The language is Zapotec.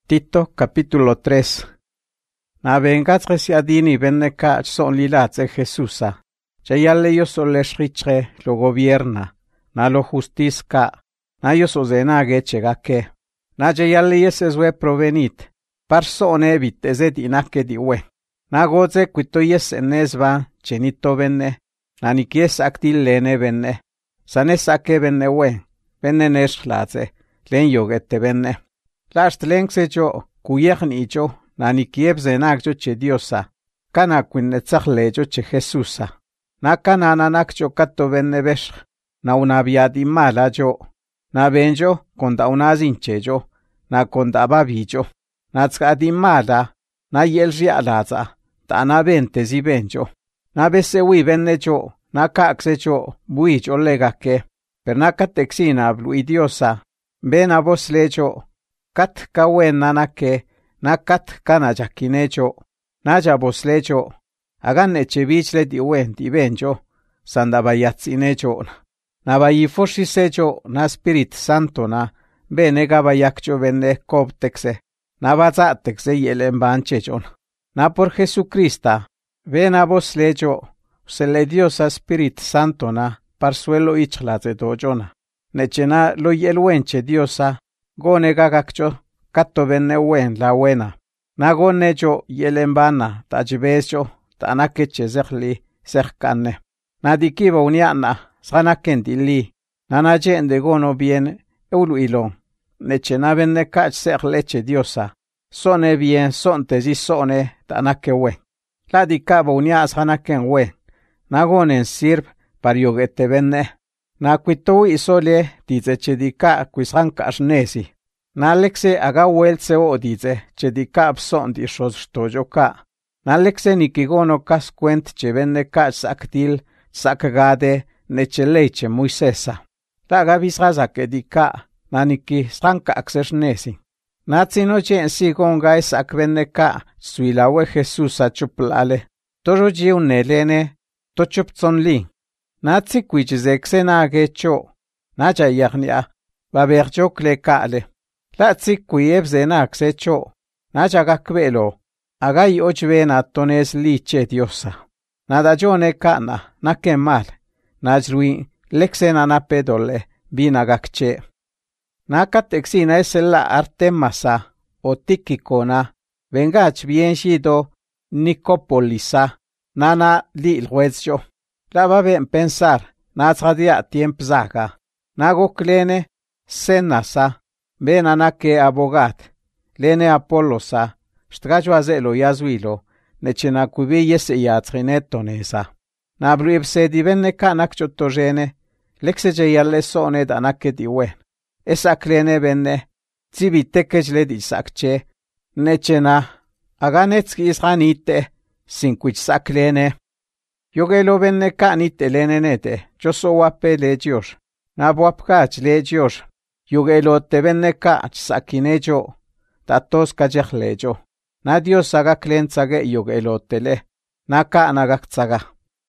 Tito capítulo 3. Na vengatse si adini venne ca son lilatse Jesusa. Chayalle yo soleshriche lo gobierna. Na lo justisca. Na yo sozenage chegake. Na chayalle yeseswe provenit. Parsone evit ezet inake diwe. Na goze quito yes enesva chenito venne. Na nikies actil lene venne. Sanesake venne we. Venne neshlaze. Len yogete venne. Last lengsejo kuyehnijo na nikieb zenakjo che Diosa. Kana kwinnetzahlejo che Jesusa. Na kana nanakjo kato venne vesh. Na unabiadi malajo. Na benjo konda unazinchejo. Na konda babijo. Na tzadi mala. Na yelrialaza. Ta na vente zi benjo. Na besewi vennejo. Na kaksejo buijo legake. Per na katexina blui Diosa. Ben a vos lejo. Kat kawen nanake, na kat kana jakinecho, naja boslecho, agan echevichle diwen dibenjo, sandabayatzinecho, na bayifoshisecho, na Spirit Santo na, benega bayakcho vende koptexe, na bazatexe yelembanchechon, na por Jesucrista, ven a boslecho, se le Dios a Spirit Santo na, parsuelo ichlaze dojona, nechena lo yelwenche Diosa, Gone gagakcho, kato venne wen la buena. Na gone jo yelembana, tajbecho, tanakeche zerli, zerkane. Na dikiba uniana, sanakendili. Na najende gono bien, euluilon. Neche na venne kach ser leche Diosa. Sone bien, sonte zi sone, tanake wen. La dikaba unia sanaken wen. Na gonen sirv, pariogete venne. Na quito isole dice chedika quisranka ashnesi. Na lexe aga weltse o dice chedika abson di shoztojoka. Na lexe nikigono kas kwent chevenne ka saktil sakgade necheleche Moisesa. Taga visraza kedika na niki sranka akseshnesi. Na tsino chen si gonga sakvenne ka suilawe Jesus a chuplale. Toroji unelene to chuptsonli. Na tsikwichi zeksena gecho. Na chayagnia. Babercho klekale. La tsikwi ebzena ksecho. Na chagakvelo. Agai ochvena tones liche Diosa. Na dajone kana. Na kemal. Na jrui. Leksena na pedole. Bina gakche. Na kateksina esela artemasa. O tikikona. Vengach bien shido. Nicopolisa. Nana li lhuezcho. La va ben pensar, na tradia tiemp zaga. Na goklene, senasa, ben anake abogat, lene apolosa, strajo azelo yazuilo, nechena kubi yese yatrinetonesa. Na bluibse divenne kanak chotogene, lexeje yallesone danake diwen. Esa klene benne, zibitekejle di sakche, nechena, aganetski isranite, sinquich saklene. Yogelo venne canit elenenete, choso wape legios, nabuapcach legios, yogelo te venne cach sakinejo, tatos cajech lejo, na Dios aga clenzage yogelo tele, na ka nagakzaga.